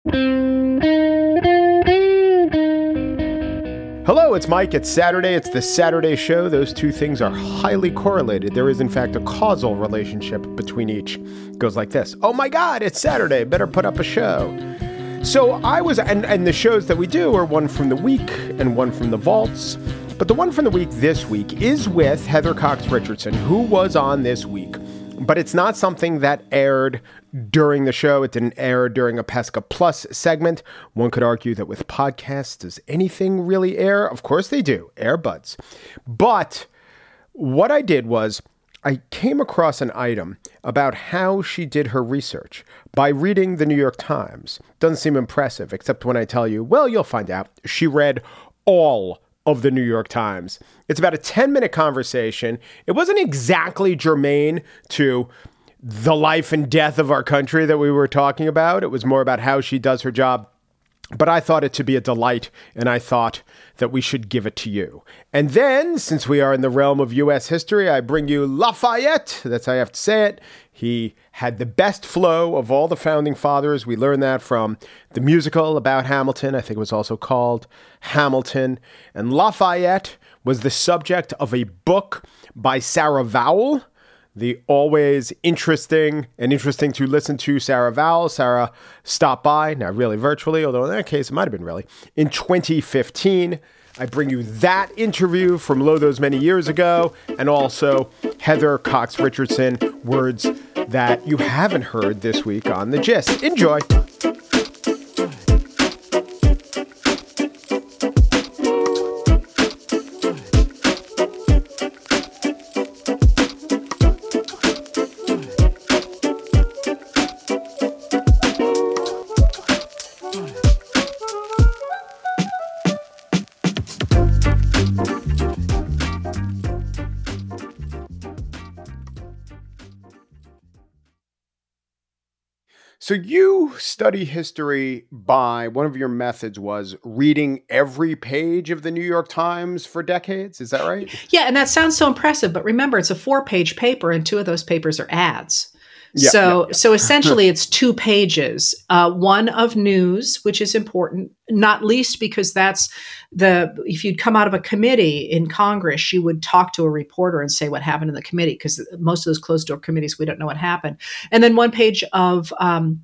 Hello, it's Mike. It's Saturday. It's the Saturday Show. Those two things are highly correlated. There is, in fact, a causal relationship between each. It goes like this. Oh my God, it's Saturday. Better put up a show. So I was, and the shows that we do are one from the week and one from the vaults. But the one from the week this week is with Heather Cox Richardson, who was on this week. But it's not something that aired during the show. It didn't air during a Pesca Plus segment. One could argue that with podcasts, does anything really air? Of course they do. Airbuds. But what I did was I came across an item about how she did her research by reading the New York Times. Doesn't seem impressive, except when I tell you, well, you'll find out. She read all of the New York Times. It's about a 10-minute conversation. It wasn't exactly germane to the life and death of our country that we were talking about. It was more about how she does her job. But I thought it to be a delight, and I thought that we should give it to you. And then, since we are in the realm of U.S. history, I bring you Lafayette. That's how I have to say it. He had the best flow of all the founding fathers. We learned that from the musical about Hamilton. I think it was also called Hamilton. And Lafayette was the subject of a book by Sarah Vowell, the always interesting to listen to Sarah Vowell. Sarah stopped by, not really virtually, although in that case it might have been really, in 2015. I bring you that interview from lo those many years ago, and also Heather Cox Richardson, words that you haven't heard this week on The Gist. Enjoy. So you study history by one of your methods was reading every page of the New York Times for decades. Is that right? Yeah. And that sounds so impressive. But remember, it's a 4-page paper and 2 of those papers are ads. So essentially it's 2 pages, one of news, which is important, not least because if you'd come out of a committee in Congress, you would talk to a reporter and say what happened in the committee, because most of those closed door committees, we don't know what happened. And then 1 page of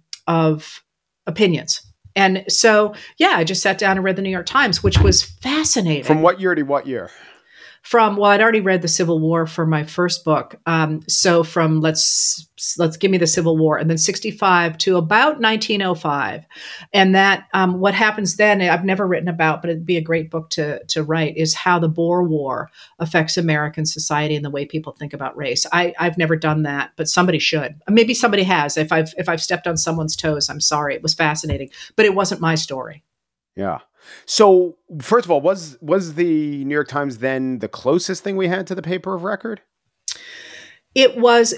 opinions. And so, I just sat down and read the New York Times, which was fascinating. From what year to what year? I'd already read the Civil War for my first book. So from let's give me the Civil War, and then 65 to about 1905. And that what happens then, I've never written about, but it'd be a great book to write, is how the Boer War affects American society and the way people think about race. I've never done that, but somebody should. Maybe somebody has. If I've stepped on someone's toes, I'm sorry. It was fascinating, but it wasn't my story. Yeah. So, first of all, was the New York Times then the closest thing we had to the paper of record? It was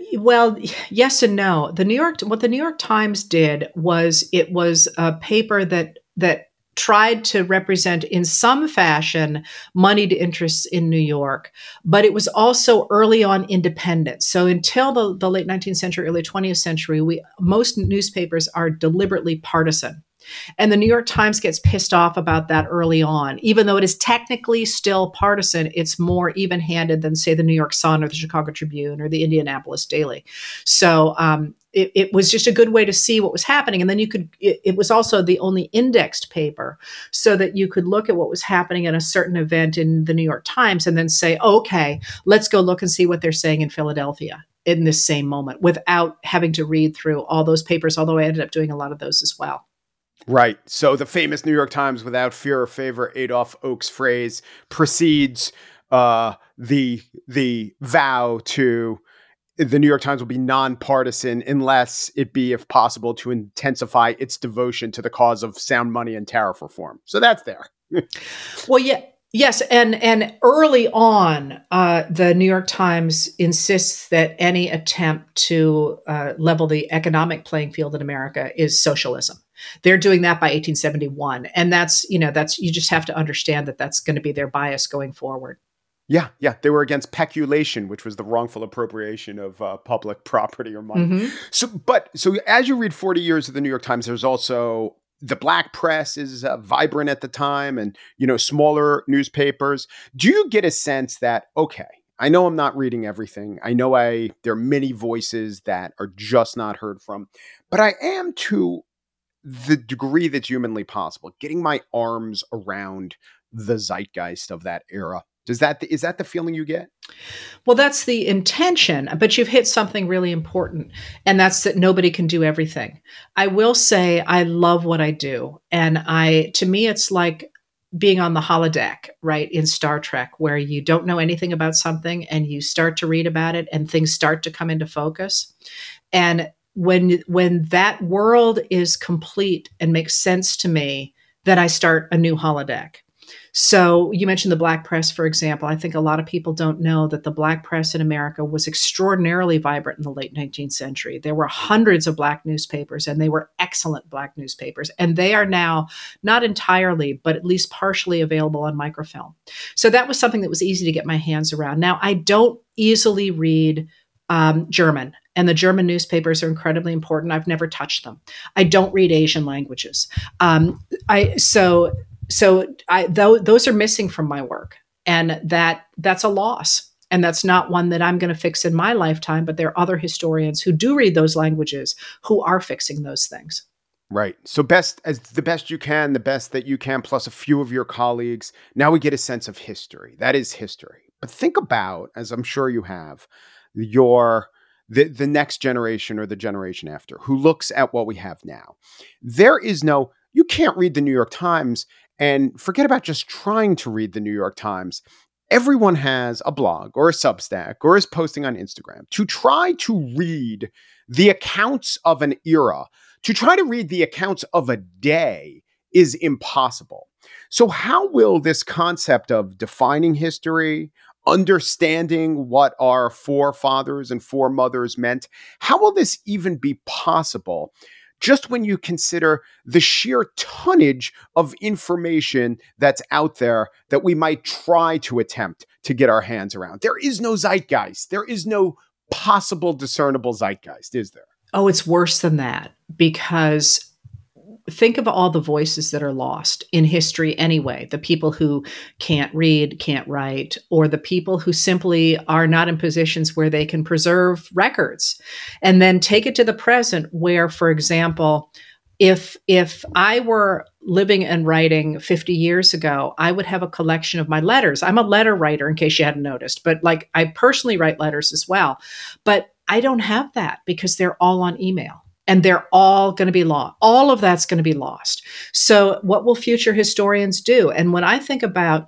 yes and no. What the New York Times did was it was a paper that tried to represent in some fashion moneyed interests in New York, but it was also early on independent. So until the late 19th century, early 20th century, most newspapers are deliberately partisan. And the New York Times gets pissed off about that early on. Even though it is technically still partisan, it's more even-handed than, say, the New York Sun or the Chicago Tribune or the Indianapolis Daily. So it was just a good way to see what was happening. And then it was also the only indexed paper, so that you could look at what was happening at a certain event in the New York Times and then say, okay, let's go look and see what they're saying in Philadelphia in this same moment, without having to read through all those papers, although I ended up doing a lot of those as well. Right. So the famous New York Times, without fear or favor, Adolph Oakes phrase, precedes the vow to the New York Times will be nonpartisan unless it be, if possible, to intensify its devotion to the cause of sound money and tariff reform. So that's there. Well, yeah. Yes, and early on, the New York Times insists that any attempt to level the economic playing field in America is socialism. They're doing that by 1871, and that's you just have to understand that that's going to be their bias going forward. Yeah, yeah. They were against peculation, which was the wrongful appropriation of public property or money. Hmm. So as you read 40 Years of the New York Times, there's also the black press is vibrant at the time, and smaller newspapers. Do you get a sense that, okay, I know I'm not reading everything. I know there are many voices that are just not heard from, but I am, to the degree that's humanly possible, getting my arms around the zeitgeist of that era. Is that the feeling you get? Well, that's the intention, but you've hit something really important, and that's that nobody can do everything. I will say I love what I do, and to me it's like being on the holodeck, right, in Star Trek, where you don't know anything about something and you start to read about it and things start to come into focus. And when that world is complete and makes sense to me, then I start a new holodeck. So you mentioned the black press, for example. I think a lot of people don't know that the black press in America was extraordinarily vibrant in the late 19th century. There were hundreds of black newspapers, and they were excellent black newspapers. And they are now not entirely, but at least partially available on microfilm. So that was something that was easy to get my hands around. Now, I don't easily read German, and the German newspapers are incredibly important. I've never touched them. I don't read Asian languages. Those are missing from my work, and that's a loss. And that's not one that I'm going to fix in my lifetime, but there are other historians who do read those languages who are fixing those things. Right. So the best you can, the best that you can, plus a few of your colleagues. Now we get a sense of history. That is history. But think about, as I'm sure you have, the next generation or the generation after who looks at what we have now. You can't read the New York Times and forget about just trying to read the New York Times. Everyone has a blog or a Substack or is posting on Instagram. To try to read the accounts of an era, to try to read the accounts of a day is impossible. So how will this concept of defining history, understanding what our forefathers and foremothers meant, how will this even be possible? Just when you consider the sheer tonnage of information that's out there that we might try to attempt to get our hands around. There is no zeitgeist. There is no possible discernible zeitgeist, is there? Oh, it's worse than that, because think of all the voices that are lost in history anyway. The people who can't read, can't write, or the people who simply are not in positions where they can preserve records. And then take it to the present where, for example, if I were living and writing 50 years ago, I would have a collection of my letters. I'm a letter writer, in case you hadn't noticed, but like I personally write letters as well. But I don't have that because they're all on email. And they're all going to be lost. All of that's going to be lost. So what will future historians do? And when I think about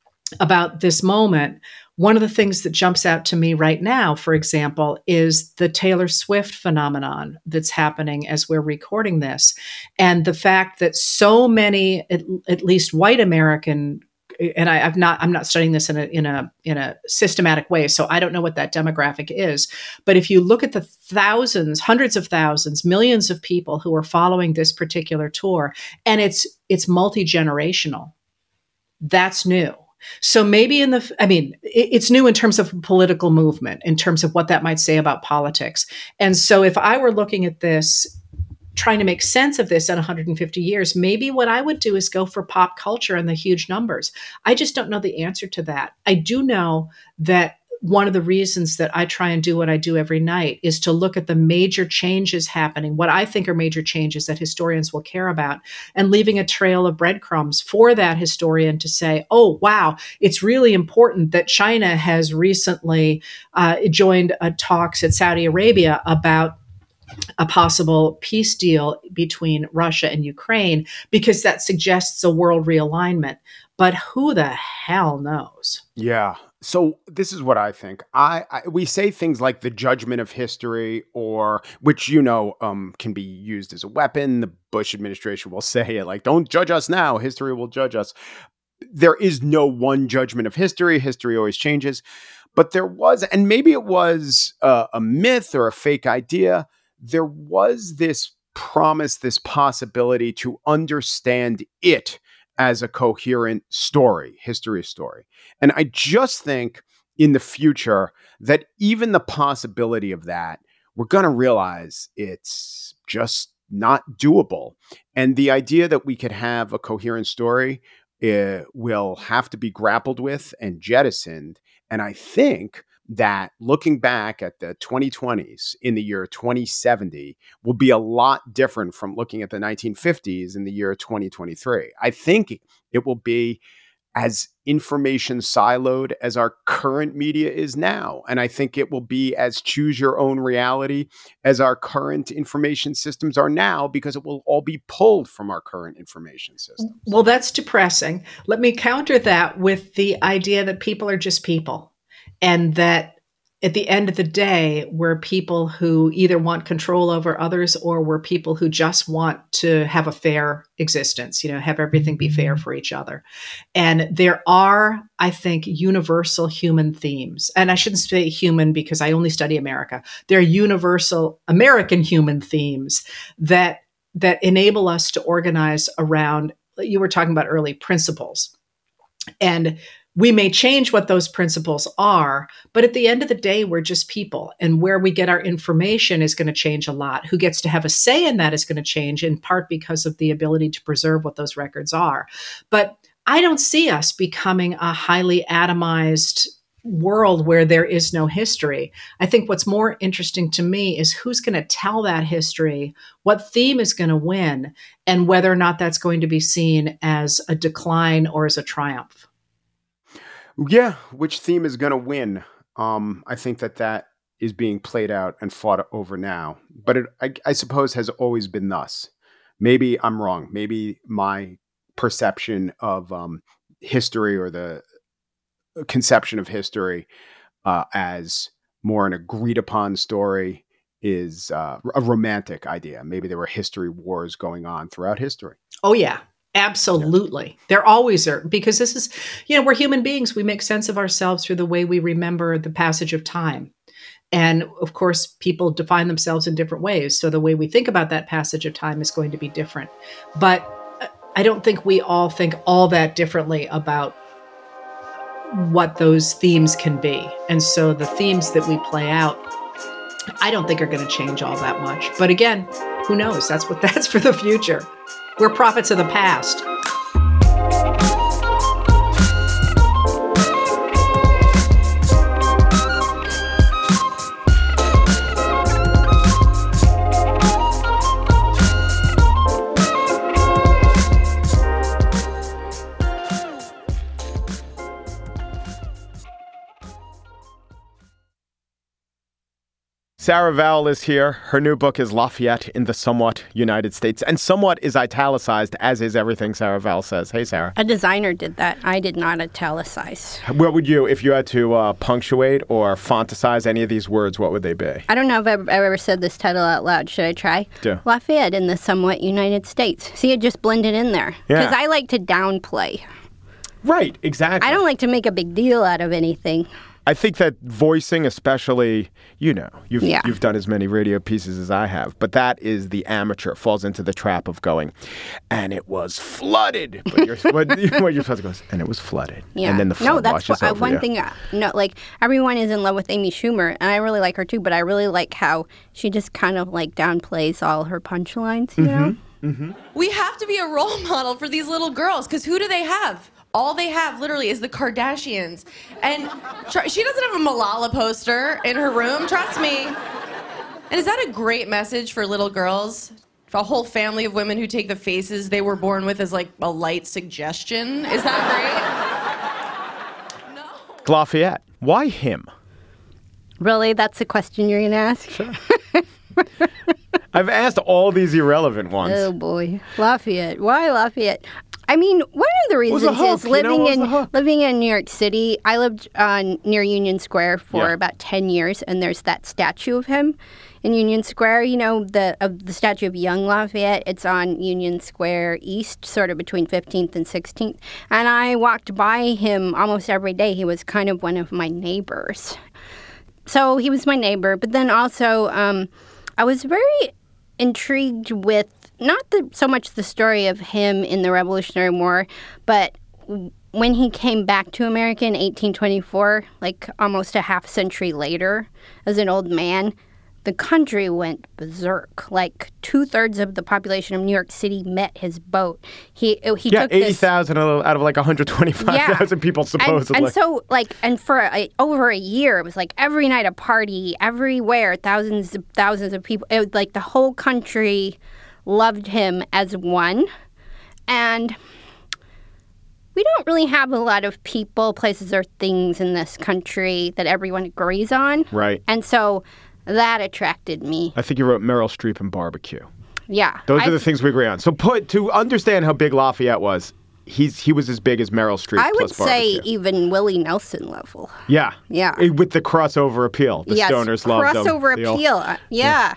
this moment, one of the things that jumps out to me right now, for example, is the Taylor Swift phenomenon that's happening as we're recording this. And the fact that so many, at least white American, and I'm not studying this in a systematic way, so I don't know what that demographic is. But if you look at the thousands, hundreds of thousands, millions of people who are following this particular tour, and it's multi-generational, that's new. So maybe it's new in terms of political movement, in terms of what that might say about politics. And so if I were looking at this, trying to make sense of this in 150 years, maybe what I would do is go for pop culture and the huge numbers. I just don't know the answer to that. I do know that one of the reasons that I try and do what I do every night is to look at the major changes happening, what I think are major changes that historians will care about, and leaving a trail of breadcrumbs for that historian to say, oh, wow, it's really important that China has recently joined talks at Saudi Arabia about a possible peace deal between Russia and Ukraine, because that suggests a world realignment. But who the hell knows? Yeah. So this is what I think. We say things like the judgment of history, or which can be used as a weapon. The Bush administration will say it like, "Don't judge us now; history will judge us." There is no one judgment of history. History always changes. But there was, and maybe it was a myth or a fake idea, there was this promise, this possibility to understand it as a coherent story, history story. And I just think in the future that even the possibility of that, we're going to realize it's just not doable. And the idea that we could have a coherent story will have to be grappled with and jettisoned. And I think that looking back at the 2020s in the year 2070 will be a lot different from looking at the 1950s in the year 2023. I think it will be as information siloed as our current media is now. And I think it will be as choose your own reality as our current information systems are now, because it will all be pulled from our current information systems. Well, that's depressing. Let me counter that with the idea that people are just people, and that at the end of the day, we're people who either want control over others, or we're people who just want to have a fair existence, have everything be fair for each other. And there are, I think, universal human themes. And I shouldn't say human because I only study America. There are universal American human themes that enable us to organize around, you were talking about early, principles. And we may change what those principles are, but at the end of the day, we're just people. And where we get our information is going to change a lot. Who gets to have a say in that is going to change, in part because of the ability to preserve what those records are. But I don't see us becoming a highly atomized world where there is no history. I think what's more interesting to me is who's going to tell that history, what theme is going to win, and whether or not that's going to be seen as a decline or as a triumph. Yeah, which theme is going to win? I think that is being played out and fought over now. But I suppose has always been thus. Maybe I'm wrong. Maybe my perception of history, or the conception of history as more an agreed upon story, is a romantic idea. Maybe there were history wars going on throughout history. Oh, yeah. Absolutely. Yeah. There always are, because this is, we're human beings. We make sense of ourselves through the way we remember the passage of time. And of course, people define themselves in different ways. So the way we think about that passage of time is going to be different. But I don't think we all think all that differently about what those themes can be. And so the themes that we play out, I don't think are going to change all that much. But again, who knows? That's for the future. We're prophets of the past. Sarah Vowell is here. Her new book is Lafayette in the Somewhat United States. And somewhat is italicized, as is everything Sarah Vowell says. Hey, Sarah. A designer did that. I did not italicize. What would you, if you had to punctuate or fonticize any of these words, what would they be? I don't know if I've ever said this title out loud. Should I try? Do. Lafayette in the Somewhat United States. See, it just blended in there. Because I like to downplay. Right, exactly. I don't like to make a big deal out of anything. I think that voicing, especially, you've done as many radio pieces as I have, but that is the amateur, falls into the trap of going, and it was flooded. But you're supposed to go, and it was flooded. Yeah. And then the flood washes over one you. thing, everyone is in love with Amy Schumer, and I really like her too, but I really like how she just kind of downplays all her punchlines, you know? Mm-hmm. We have to be a role model for these little girls, because who do they have? All they have, literally, is the Kardashians. And she doesn't have a Malala poster in her room, trust me. And is that a great message for little girls? For a whole family of women who take the faces they were born with as, a light suggestion? Is that great? No. Lafayette, why him? Really? That's the question you're going to ask? Sure. I've asked all these irrelevant ones. Oh, boy. Lafayette. Why Lafayette? I mean, one of the reasons is living in New York City. I lived near Union Square for about 10 years, and there's that statue of him in Union Square. The statue of young Lafayette. It's on Union Square East, sort of between 15th and 16th. And I walked by him almost every day. He was kind of one of my neighbors. So he was my neighbor. But then also, I was very intrigued with not so much the story of him in the Revolutionary War, but when he came back to America in 1824, like almost a half century later, as an old man, the country went berserk. Like 2/3 of the population of New York City met his boat. He took 80,000 out of like 125,000 people supposedly. And so and for over a year, it was like every night a party, everywhere, thousands of people. It was like the whole country loved him as one. And we don't really have a lot of people, places, or things in this country that everyone agrees on. Right. And so that attracted me. I think you wrote Meryl Streep and barbecue. Yeah. Those are the things we agree on. So to understand how big Lafayette was, he was as big as Meryl Streep I would plus barbecue. say even Willie Nelson level. Yeah. Yeah. With the crossover appeal. The stoners loved them. Crossover appeal. Yeah.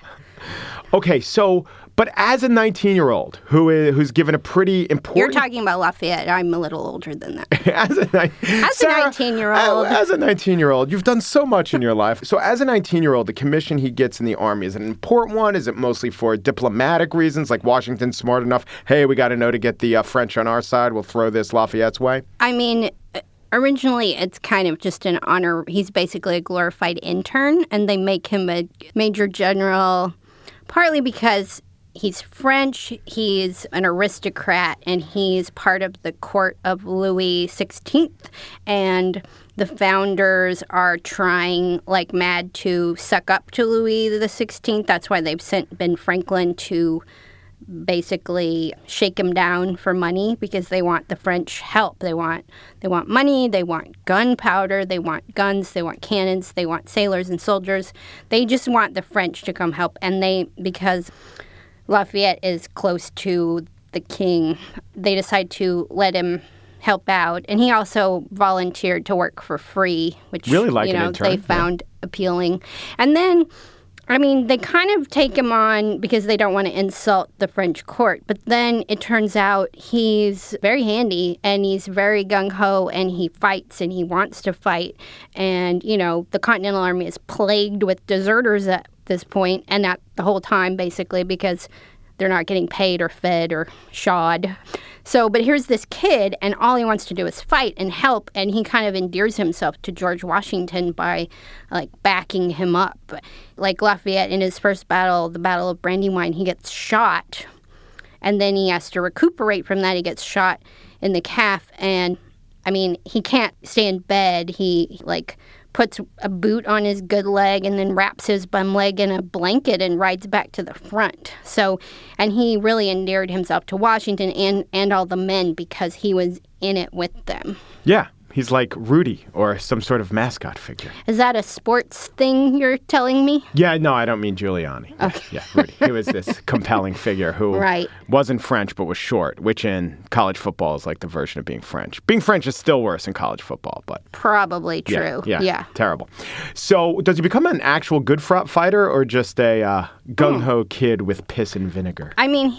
Okay, so... But as a 19-year-old who's given a pretty important... You're talking about Lafayette. I'm a little older than that. As a 19-year-old. As a 19-year-old, you've done so much in your life. So as a 19-year-old, the commission he gets in the Army, is it an important one? Is it mostly for diplomatic reasons, like Washington's smart enough, hey, we got to know to get the French on our side, we'll throw this Lafayette's way? I mean... Originally, it's kind of just an honor. He's basically a glorified intern, and they make him a major general, partly because he's French, he's an aristocrat, and he's part of the court of Louis XVI, and the founders are trying like mad to suck up to Louis XVI. That's why they've sent Ben Franklin to basically shake him down for money, because they want the French help. They want money, they want gunpowder, they want guns, they want cannons, they want sailors and soldiers. They just want the French to come help. And because Lafayette is close to the king, they decide to let him help out. And he also volunteered to work for free, which really like an intern. They found appealing. And then they kind of take him on because they don't want to insult the French court. But then it turns out he's very handy and he's very gung-ho and he fights and he wants to fight. And, the Continental Army is plagued with deserters at this point, and that the whole time, basically, because they're not getting paid or fed or shod. So, but here's this kid, and all he wants to do is fight and help, and he kind of endears himself to George Washington by, backing him up. Like Lafayette, in his first battle, the Battle of Brandywine, he gets shot, and then he has to recuperate from that. He gets shot in the calf, and, he can't stay in bed. He, puts a boot on his good leg and then wraps his bum leg in a blanket and rides back to the front. So, and he really endeared himself to Washington and all the men because he was in it with them. Yeah. He's like Rudy or some sort of mascot figure. Is that a sports thing you're telling me? Yeah, no, I don't mean Giuliani. Okay. Yeah, Rudy. He was this compelling figure who wasn't French but was short, which in college football is like the version of being French. Being French is still worse in college football, but... Probably true. Yeah. Terrible. So does he become an actual good fighter or just a gung-ho kid with piss and vinegar?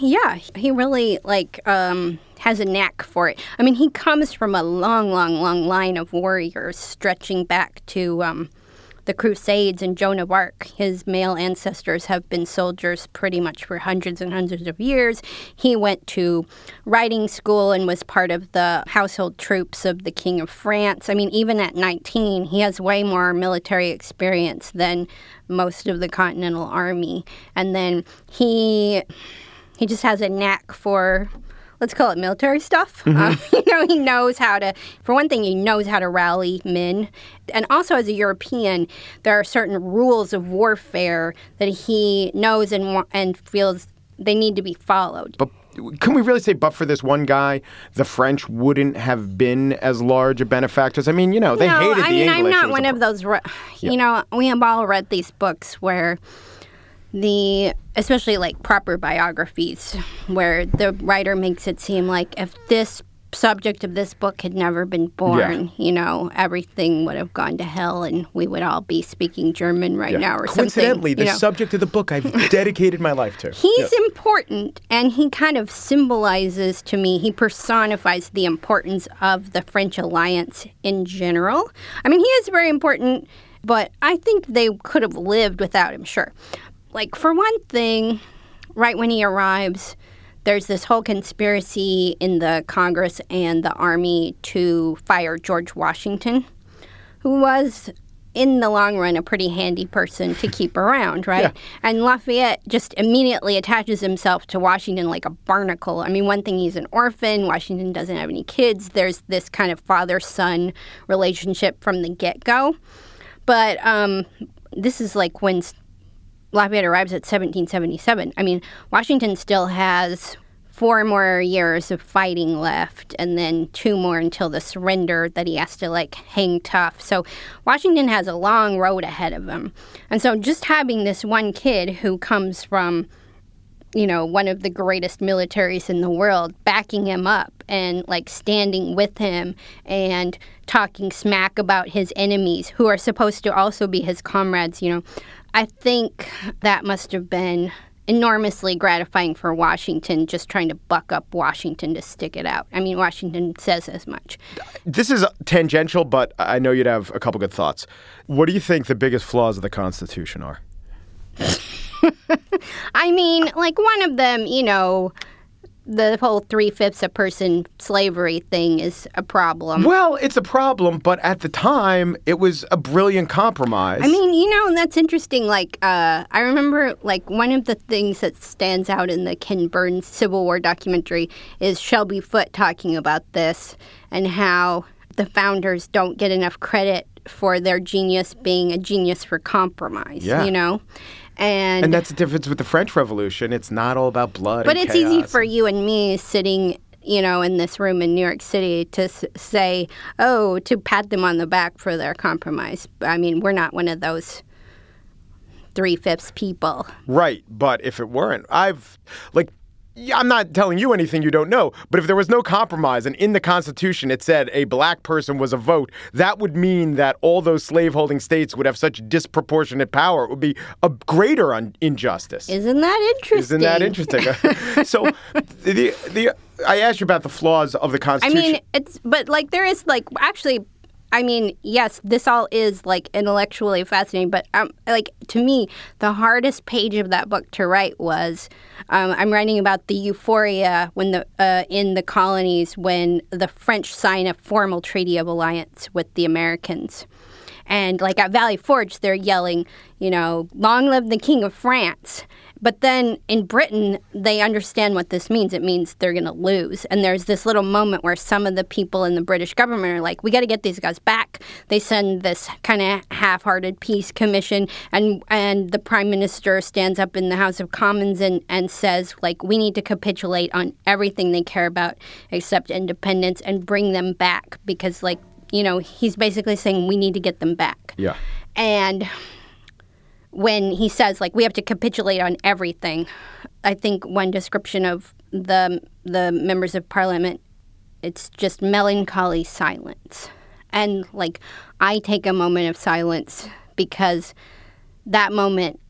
He really, has a knack for it. He comes from a long, long, long line of warriors stretching back to the Crusades and Joan of Arc. His male ancestors have been soldiers pretty much for hundreds and hundreds of years. He went to riding school and was part of the household troops of the King of France. Even at 19, he has way more military experience than most of the Continental Army. And then he just has a knack for... let's call it military stuff. Mm-hmm. He knows how to, for one thing, he knows how to rally men. And also as a European, there are certain rules of warfare that he knows and feels they need to be followed. But can we really say, but for this one guy, the French wouldn't have been as large a benefactors? They hated the English. I'm not one of those, we have all read these books where... especially proper biographies where the writer makes it seem like if this subject of this book had never been born, everything would have gone to hell and we would all be speaking German now or something. Coincidentally, the subject of the book I've dedicated my life to. He's important, and he kind of symbolizes to me, he personifies the importance of the French alliance in general. He is very important, but I think they could have lived without him, sure. For one thing, right when he arrives, there's this whole conspiracy in the Congress and the Army to fire George Washington, who was, in the long run, a pretty handy person to keep around, right? Yeah. And Lafayette just immediately attaches himself to Washington like a barnacle. I mean, one thing, he's an orphan. Washington doesn't have any kids. There's this kind of father-son relationship from the get-go. But this is like when Lafayette arrives at 1777. I mean, Washington still has 4 more years of fighting left, and then 2 more until the surrender that he has to, like, hang tough. So Washington has a long road ahead of him. And so just having this one kid who comes from, you know, one of the greatest militaries in the world, backing him up and, like, standing with him and talking smack about his enemies, who are supposed to also be his comrades, you know, I think that must have been enormously gratifying for Washington, just trying to buck up Washington to stick it out. I mean, Washington says as much. This is tangential, but I know you'd have a couple good thoughts. What do you think the biggest flaws of the Constitution are? I mean, like, one of them, you know, the whole 3/5 a person slavery thing is a problem. Well, it's a problem, but at the time, it was a brilliant compromise. I mean, you know, that's interesting. Like, I remember, like, one of the things that stands out in the Ken Burns Civil War documentary is Shelby Foote talking about this and how the founders don't get enough credit for their genius being a genius for compromise, you know? And that's the difference with the French Revolution. It's not all about blood and chaos. But it's easy for you and me sitting, you know, in this room in New York City to say, oh, to pat them on the back for their compromise. I mean, we're not one of those 3/5 people. Right. But if it weren't, I'm not telling you anything you don't know, but if there was no compromise and in the Constitution it said a black person was a vote, that would mean that all those slaveholding states would have such disproportionate power. It would be a greater injustice. Isn't that interesting? So I asked you about the flaws of the Constitution. I mean, there is, like, actually, I mean, yes, this all is, like, intellectually fascinating, but, like, to me, the hardest page of that book to write was, I'm writing about the euphoria when in the colonies when the French sign a formal treaty of alliance with the Americans. And, like, at Valley Forge, they're yelling, you know, long live the King of France. But then in Britain, they understand what this means. It means they're going to lose. And there's this little moment where some of the people in the British government are like, we got to get these guys back. They send this kind of half-hearted peace commission. And the prime minister stands up in the House of Commons and says, like, we need to capitulate on everything they care about except independence and bring them back. Because, like, you know, he's basically saying we need to get them back. Yeah. And when he says, like, we have to capitulate on everything, I think one description of the members of Parliament, it's just melancholy silence. And, like, I take a moment of silence because that moment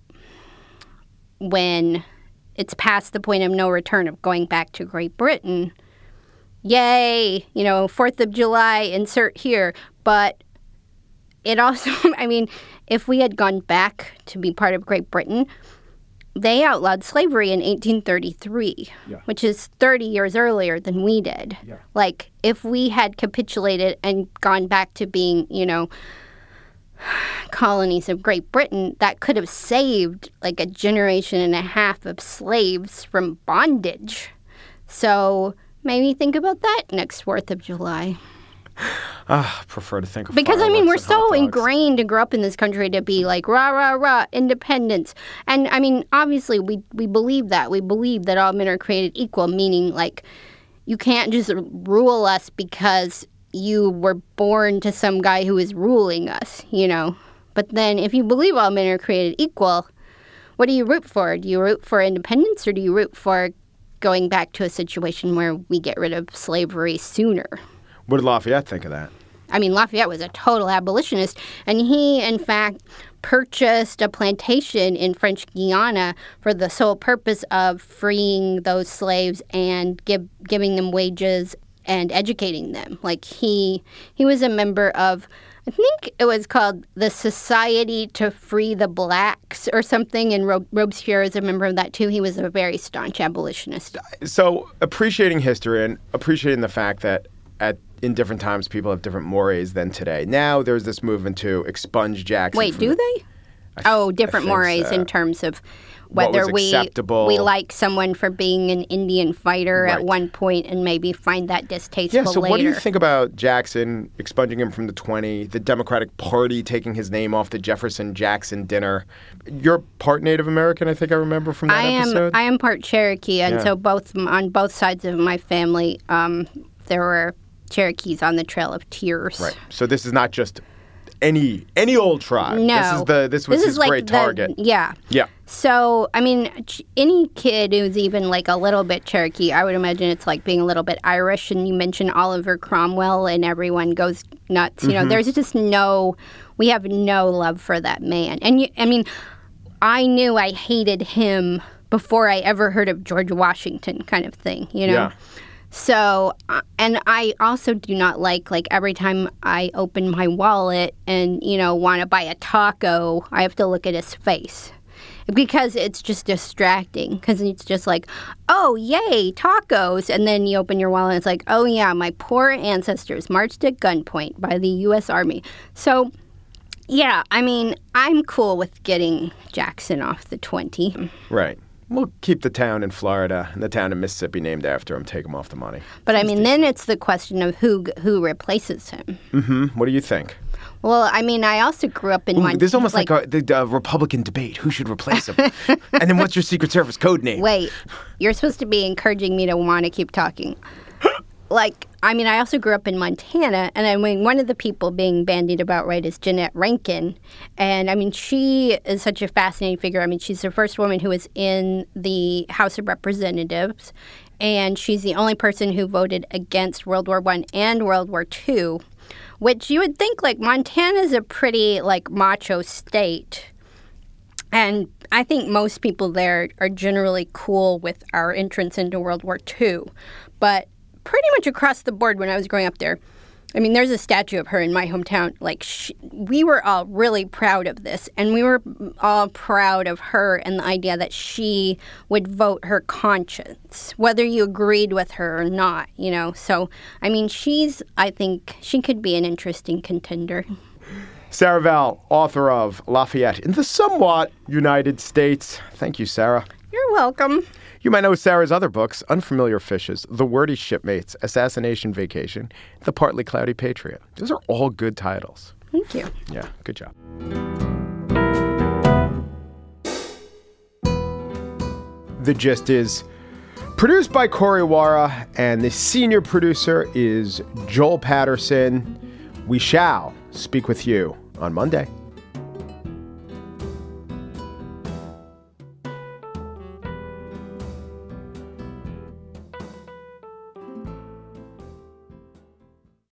when it's past the point of no return of going back to Great Britain, yay, you know, 4th of July, insert here, but it also, I mean, if we had gone back to be part of Great Britain, they outlawed slavery in 1833, which is 30 years earlier than we did. Yeah. Like, if we had capitulated and gone back to being, you know, colonies of Great Britain, that could have saved, like, a generation and a half of slaves from bondage. So maybe think about that next 4th of July. I prefer to think of because, I mean, we're so ingrained to grow up in this country to be like, rah, rah, rah, independence. And, I mean, obviously, we believe that. We believe that all men are created equal, meaning, like, you can't just rule us because you were born to some guy who is ruling us, you know. But then if you believe all men are created equal, what do you root for? Do you root for independence, or do you root for going back to a situation where we get rid of slavery sooner? What did Lafayette think of that? I mean, Lafayette was a total abolitionist, and he, in fact, purchased a plantation in French Guiana for the sole purpose of freeing those slaves and giving them wages and educating them. Like, he was a member of, I I think it was called the Society to Free the Blacks or something, and Robespierre is a member of that too. He was a very staunch abolitionist. So appreciating history and appreciating the fact that in different times people have different mores than today. Now there's this movement to expunge Jackson. Wait, do they? Different mores in terms of whether we like someone for being an Indian fighter at one point and maybe find that distasteful later. Yeah, so what do you think about Jackson expunging him from the 20, the Democratic Party taking his name off the Jefferson-Jackson dinner? You're part Native American, I think I remember from that episode. I am part Cherokee, and so on both sides of my family, there were Cherokees on the Trail of Tears. Right. So this is not just any old tribe. No. This was his great target. Yeah. Yeah. So, I mean, any kid who's even like a little bit Cherokee, I would imagine it's like being a little bit Irish, and you mention Oliver Cromwell and everyone goes nuts. You know, there's just we have no love for that man. And I knew I hated him before I ever heard of George Washington kind of thing, you know? Yeah. So, and I also do not like every time I open my wallet and, want to buy a taco, I have to look at his face. Because it's just distracting. Because it's just like, oh, yay, tacos. And then you open your wallet and it's like, oh, yeah, my poor ancestors marched at gunpoint by the U.S. Army. So, yeah, I mean, I'm cool with getting Jackson off the 20. Right. We'll keep the town in Florida and the town in Mississippi named after him, take him off the money. But I mean, then it's the question of who replaces him. Mm-hmm. What do you think? Well, I mean, I also grew up in Montana. There's almost like the Republican debate. Who should replace him? And then what's your Secret Service code name? Wait, you're supposed to be encouraging me to want to keep talking. I also grew up in Montana, and I mean, one of the people being bandied about, right, is Jeanette Rankin. And, I mean, she is such a fascinating figure. I mean, she's the first woman who was in the House of Representatives, and she's the only person who voted against World War I and World War II, which you would think, Montana's a pretty, macho state. And I think most people there are generally cool with our entrance into World War II. But pretty much across the board when I was growing up there, I mean, there's a statue of her in my hometown. We were all really proud of this, and we were all proud of her and the idea that she would vote her conscience, whether you agreed with her or not, So, I mean, I think she could be an interesting contender. Sarah Vowell, author of Lafayette in the Somewhat United States. Thank you, Sarah. You're welcome. You might know Sarah's other books, Unfamiliar Fishes, The Wordy Shipmates, Assassination Vacation, The Partly Cloudy Patriot. Those are all good titles. Thank you. Yeah, good job. The Gist is produced by Corey Wara, and the senior producer is Joel Patterson. We shall speak with you on Monday.